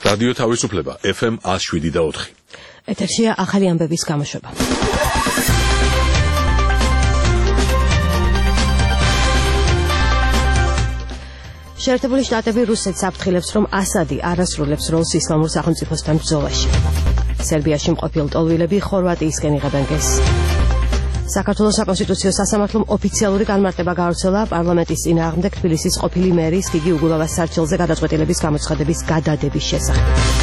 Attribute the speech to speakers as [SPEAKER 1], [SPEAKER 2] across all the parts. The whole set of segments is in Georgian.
[SPEAKER 1] რადიო თავისუფლება FM 107.4.
[SPEAKER 2] ეთერშია ახალი ამბების გამოშვება. შეერთებული შტატები რუსეთს აფრთხილებს, რომ ასადი არასრულებს როლს ისლამურ სახელმწიფოსთან ბრძოლაში. სერბიაში მყოფილ ტოლვილები ხორვატიისკენ იღებენ გეზს. საქართველოს საკონსტიტუციო სასამართლომ ოფიციალური განმარტება გაავრცელა პარლამენტის წინააღმდეგ თბილისის ყოფილი მერის გიგი უგულავას სარჩელზე გადაწყვეტილების გამოცხადების გადადების შესახებ.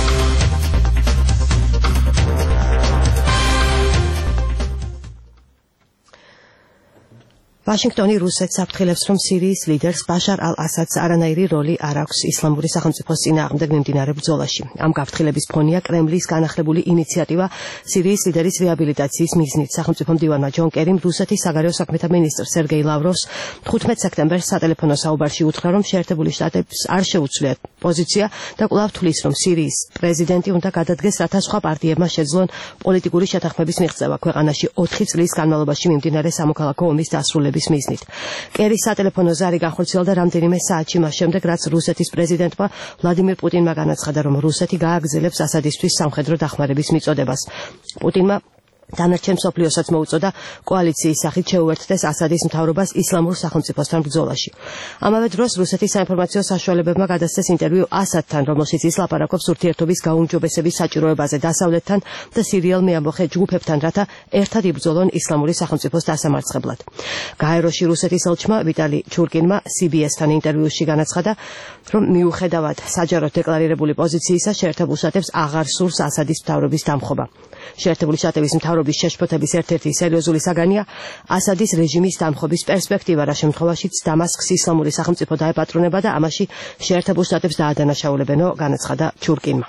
[SPEAKER 2] ვაშინგტონი რუსეთს აფრთხილებს, რომ სირიის ლიდერს ბაშარ ალ-ასადს არანაირი როლი არ აქვს ისლამური სახელმწიფოს წინააღმდეგ მიმდინარე ბრძოლაში. ამ გაფრთხილების ფონია კრემლის განახლებული ინიციატივა სირიის ლიდერის რეაბილიტაციის მიზნით. სახელმწიფო მდივანმა ჯონ კერიმ რუსეთის საგარეო საქმეთა მინისტრ სერგეი ლავროვს 15 სექტემბერს სატელეფონო საუბარში უთხრა, რომ შეერთებული შტატებს არ შეუცვლიათ პოზიცია და კვლავ თვლის, რომ სირიის პრეზიდენტი უნდა გადადგეს, რათა სხვა პარტიებმა შეძლონ პოლიტიკური შეთანხმების მიღწევა ქვეყანაში 4 წლის განმავლობაში მიმდინარე სამოქალაქო ომის დასრულების მიზნით. კერის სატელეფონო ზარი განხორციელდა რამდენიმე საათში მას შემდეგ, რაც რუსეთის პრეზიდენტმა ვლადიმირ პუტინმა განაცხადა, რომ რუსეთი გააგრძელებს ასადისთვის სამხედრო დახმარების მიწოდებას. პუტინმა დანარჩენ მსოფლიოსაც მოუწოდა კოალიციის სახით შეუერთდეს ასადის მთავრობას ისლამურ სახელმწიფოსთან ბრძოლაში. ამავე დროს რუსეთის საინფორმაციო საშუალებებმა გადასცეს ინტერვიუ ასადთან, რომელშიც ის ლაპარაკობს ურთიერთობის გაუმჯობესების საჭიროებაზე დასავლეთთან და სირიელ მეამბოხე ჯგუფებთან, რათა ერთად იბრძოლონ ისლამური სახელმწიფოს დასამარცხებლად. გაეროში რუსეთის ელჩმა ვიტალი ჩურკინმა CBS-თან ინტერვიუში განაცხადა, რომ მიუხედავად საჯაროდ დეკლარირებული პოზიციისა, შეერთებულ შტატებს აღარ სურს ასადის მთავრობის დამხობა. შეერთებული შტატების მთავრობის შეშფოთების ერთ-ერთი სერიოზული საგანია ასადის რეჟიმის დამხობის პერსპექტივა, რა შემთხვევაშიც დამასკს ისლამური სახელმწიფო დაეპატრონება და ამაში შეერთებულ შტატებს დაადანაშაულებენო, განაცხადა ჩურკინმა.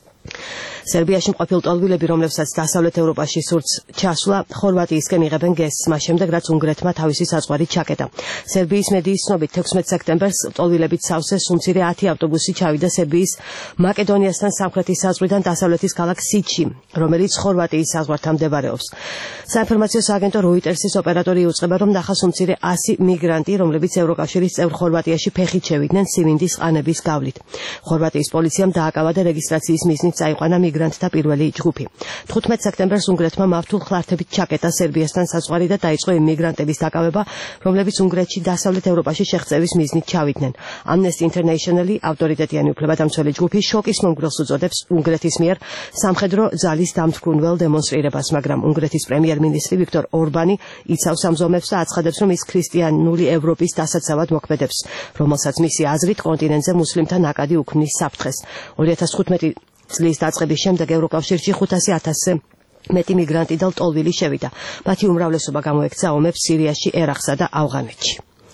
[SPEAKER 2] სერბიაში მყოფილ ტოლვილები, რომლებსაც დასავლეთ ევროპაში სურს ჩასვლა, ხორვატიისკენ იღებენ გეზს, მას შემდეგ, რაც უნგრეთმა თავისი საზღვარი ჩაკეტა. სერბიის მედიის ცნობით 16 სექტემბერს ტოლვილებით სავსე სულ მცირე 10 ავტობუსი ჩავიდა სერბიის მაკედონიასთან სამხრეთის საზღვრიდან დასავლეთის ქალაქ სიჩი, რომელიც ხორვატიის საზღვართან მდებარეობს. საინფორმაციო სააგენტო როიტერსის ოპერატორი იუწყება, რომ ნახა სულ მცირე 100 მიგრანტი, რომლებიც ევროკავშირის წევრ ხორვატიაში ფეხით შევიდნენ სიმინდის ყანების გავლით. ხორვატიის პოლიციამ დააკავა და რეგისტრაციის მიზნით წაიყვანა მიგრანტთა პირველი ჯგუფი. 15 სექტემბერს უნგრეთმა მავთულ ხლართებით ჩაკეტა სერბიასთან საზღვარი და დაიწყო იმ მიგრანტების დაკავება, რომლებიც უნგრეთში დასავლეთ ევროპაში შეღწევის მიზნით ჩავიდნენ. Amnesty International-ი ავტორიტეტიანი უფლებადამცველი ჯგუფი შოკის მომგვრელს უწოდებს უნგრეთის მიერ სამხედრო ძალის დამთქმულ დემონსტრირებას, მაგრამ უნგრეთის პრემიერ-მინისტრი ვიქტორ ორბანი იცავს ამ ზომებს და აცხადებს, რომ ის ქრისტიანული ევროპის დასაცავად მოქმედებს, რომელსაც მისი აზრით კონტინენტზე მუსლიმთა ნაკადი უქმნის საფრთხეს. 2015 წლის დაწყების შემდეგ ევროკავშირში 500,000-ზე მეტი მიგრანტი და ტოლვილი შევიდა. მათი უმრავლესობა გამოექცა ომებს სირიაში, ერაყსა და ავღანეთში.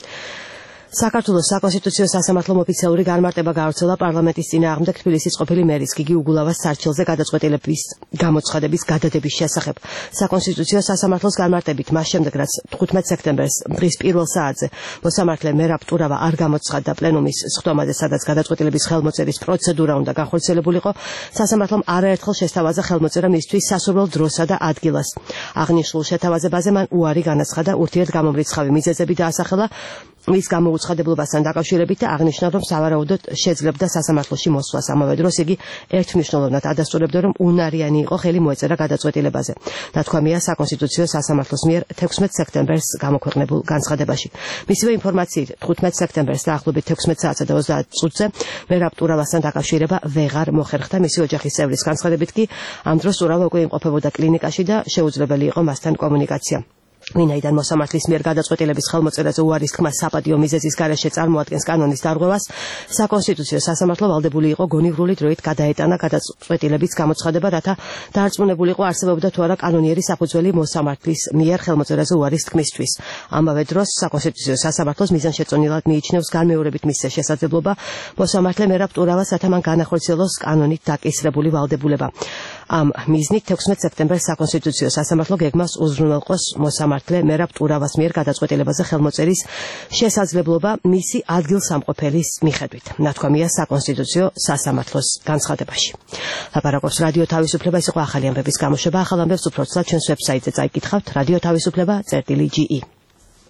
[SPEAKER 2] საქართველოს საკონსტიტუციო სასამართლომ ოფიციალური განმარტება გაავრცელა პარლამენტის წინააღმდეგ თბილისის ყოფილი მერის გიგი უგულავას სარჩელზე გადაწყვეტილების გამოცხადების გადადების შესახებ. საკონსტიტუციო სასამართლოს განმარტებით მას შემდეგ, რაც 15 სექტემბერს დღის პირველ საათზე მოსამართლე მერაბ ტურავა არ გამოცხადდა პლენუმის სხდომაზე, სადაც გადაწყვეტილების ხელმოწერის პროცედურა უნდა განხორციელებულიყო, სასამართლომ არაერთხელ შესთავაზა ხელმოწერა მისთვის სასურველ დროსა და ადგილას. აღნიშნულ შეთავაზებაზე მან უარი განაცხადა, ურთიერთგამომრიცხავი მიზეზები დაასახელა მის გამოუცხადებლობასთან დაკავშირებით და აღნიშნა, რომ სავარაუდოდ შეძლებდა სასამართლოში მოსვლას. ამავე დროს იგი ერთმნიშვნელოვნად ადასტურებდა, რომ უნარიანი იყო ხელი მოეწერა გადაწყვეტილებაზე. ნათქვამია საკონსტიტუციო სასამართლოს მიერ 16 სექტემბერს გამოქვეყნებულ განცხადებაში. მისივე ინფორმაციით 15 სექტემბერს დაახლოებით 16 საათსა და 30 წუთზე მერაბ ტურავასთან დაკავშირება ვეღარ მოხერხდა. მისი ოჯახის წევრის განცხადებით კი ამ დროს ტურავა უკვე იმყოფებოდა კლინიკაში და შეუძლებელი იყო მასთან კომუნიკაცია. ვინაიდან მოსამართლის მიერ გადაწყვეტილების ხელმოწერაზე უარის თქმა საპატიო მიზეზის გარეშე წარმოადგენს კანონის დარღვევას, საკონსტიტუციო სასამართლო ვალდებული იყო გონივრული დროით გადაეტანა გადაწყვეტილების გამოცხადება, რათა დაარწმუნებულიყო არსებობდა თუ არა კანონიერი საფუძველი მოსამართლის მიერ ხელმოწერაზე უარის თქმისთვის. ამავე დროს საკონსტიტუციო სასამართლოს მიზანშეწონილად მიიჩნევს განმეორებით მისცეს შესაძლებლობა მოსამართლე მერაბ ტურავას, რათა მან განახორციელოს კანონით დაკისრებული ვალდებულება. ამ მიზნით 16 სექტემბერს საკონსტიტუციო სასამართლო გეგმავს უზრუნველყოს მოსამართლე მერაბ ტურავას მიერ გადაწყვეტილებაზე ხელმოწერის შესაძლებლობა მისი ადგილსამყოფელის მიხედვით. ნათქვამია საკონსტიტუციო სასამართლოს განცხადებაში. ლაპარაკობს რადიო თავისუფლება, ის იყო ახალი ამბების გამოშვება. ახალ ამბებს უფრო ცალ ჩვენს ვებსაიტზე წაიკითხავთ, რადიო თავისუფლება.ge.